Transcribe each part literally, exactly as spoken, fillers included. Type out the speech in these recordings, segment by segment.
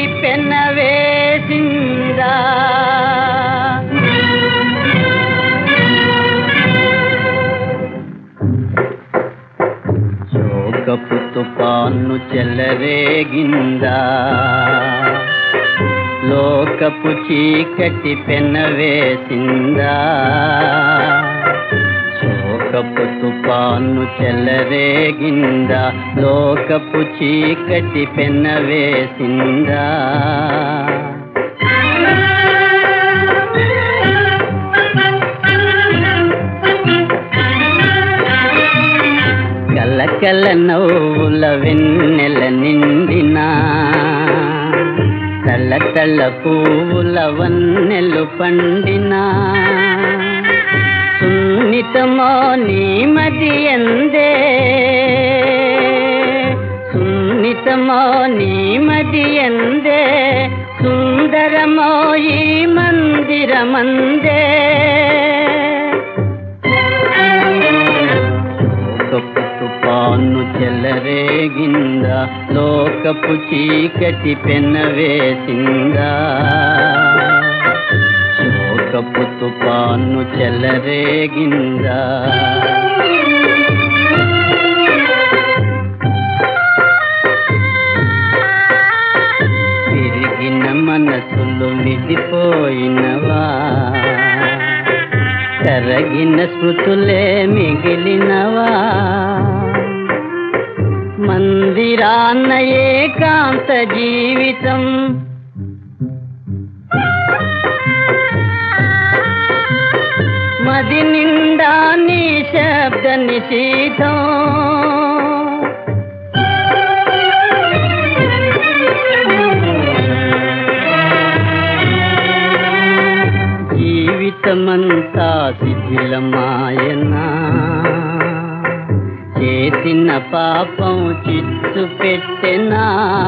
పెనవేసిందా శోకపు తుఫాను చెలరేగిందా లోకపు చీకటి పెనవేసిందా శోకపు తుఫాను చెలరేగిందా లోకపు చీకటి పెనవేసిందా కలకల నవ్వుల వెన్నెల నిండినా తల్ల తల్ల పువ్వుల వన్నెలు పండినా సున్నితమో నీ మది ఎందే సున్నితమో నీ మది ఎందే సుందరమో ఈ మందిరమందే తుఫాను చెలరేగిందా లోకపు చీకటి పెనవేసిందా శోకపు తుఫాను చెలరేగిందా విరిగిన మనసులు విడిపోయినవా కరగిన స్మృతులే మిగిలినవా మందిరాన్న ఏకాంత జీవితం మది నిండా నీ శబ్ద నిశీథం జీవితమంతా శిథిలమాయనా చేసిన పాపం చిత్తు పెట్టెనా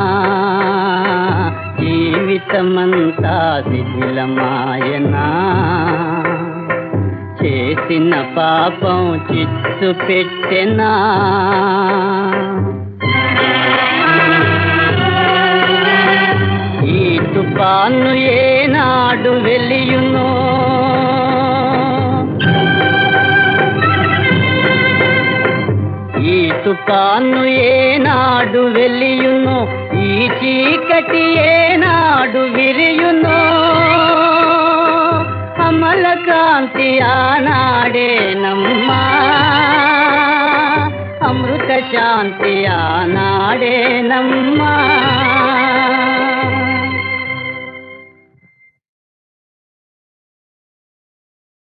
జీవితమంతా శిథిలమాయనా చేసిన పాపం చిత్తు పెట్టెనా ఈ తుఫాను ఏనాడు వెలియునో ఈ తుఫాను ఏనాడు వెలియునో ఈ చీకటి ఏనాడు విరియునో అమల కాంతి ఆనాడేనమ్మా అమృత శాంతి ఆనాడేనమ్మా